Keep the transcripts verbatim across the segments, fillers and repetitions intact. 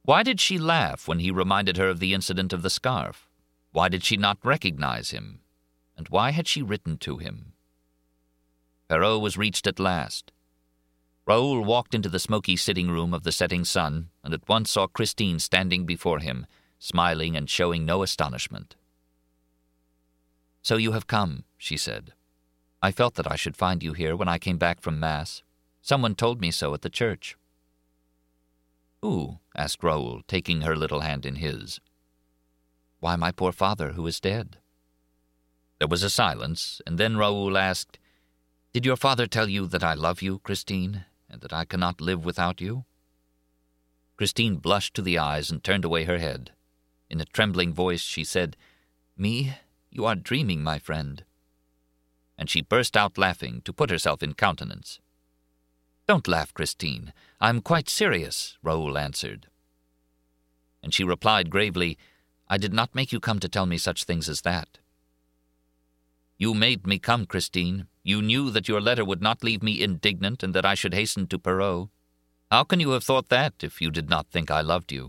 Why did she laugh when he reminded her of the incident of the scarf? Why did she not recognize him? And why had she written to him? Perrault was reached at last. Raoul walked into the smoky sitting room of the setting sun, and at once saw Christine standing before him, smiling and showing no astonishment. "So you have come," she said. "I felt that I should find you here when I came back from Mass. Someone told me so at the church." "Who?" asked Raoul, taking her little hand in his. "Why, my poor father, who is dead." There was a silence, and then Raoul asked, "Did your father tell you that I love you, Christine, and that I cannot live without you?" Christine blushed to the eyes and turned away her head. In a trembling voice she said, "Me? You are dreaming, my friend." And she burst out laughing to put herself in countenance. "Don't laugh, Christine. I am quite serious," Raoul answered. And she replied gravely, "I did not make you come to tell me such things as that." "You made me come, Christine. You knew that your letter would not leave me indignant and that I should hasten to Perrault. How can you have thought that if you did not think I loved you?"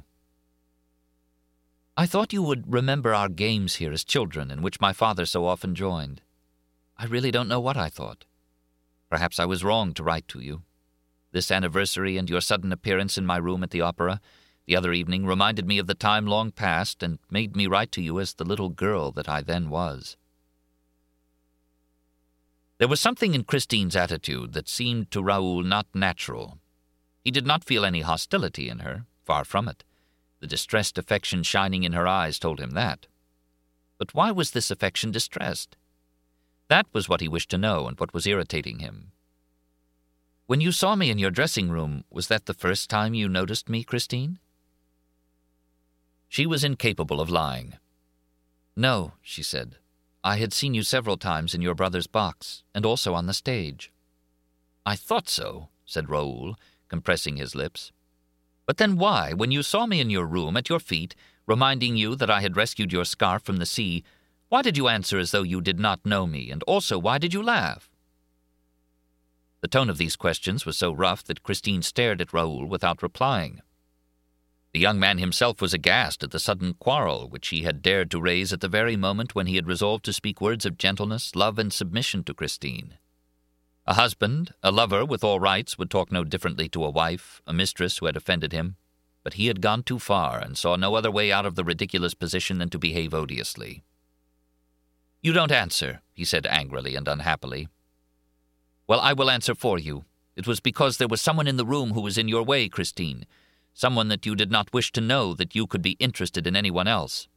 "I thought you would remember our games here as children, in which my father so often joined. I really don't know what I thought. Perhaps I was wrong to write to you. This anniversary and your sudden appearance in my room at the opera the other evening reminded me of the time long past and made me write to you as the little girl that I then was." There was something in Christine's attitude that seemed to Raoul not natural. He did not feel any hostility in her, far from it. The distressed affection shining in her eyes told him that. But why was this affection distressed? That was what he wished to know and what was irritating him. "When you saw me in your dressing room, was that the first time you noticed me, Christine?" She was incapable of lying. "No," she said. "I had seen you several times in your brother's box, and also on the stage." "I thought so," said Raoul, compressing his lips. "But then why, when you saw me in your room at your feet, reminding you that I had rescued your scarf from the sea, why did you answer as though you did not know me, and also why did you laugh?" The tone of these questions was so rough that Christine stared at Raoul without replying. The young man himself was aghast at the sudden quarrel which he had dared to raise at the very moment when he had resolved to speak words of gentleness, love, and submission to Christine. A husband, a lover with all rights, would talk no differently to a wife, a mistress who had offended him, but he had gone too far and saw no other way out of the ridiculous position than to behave odiously. "You don't answer," he said angrily and unhappily. "Well, I will answer for you. It was because there was someone in the room who was in your way, Christine. Someone that you did not wish to know that you could be interested in anyone else.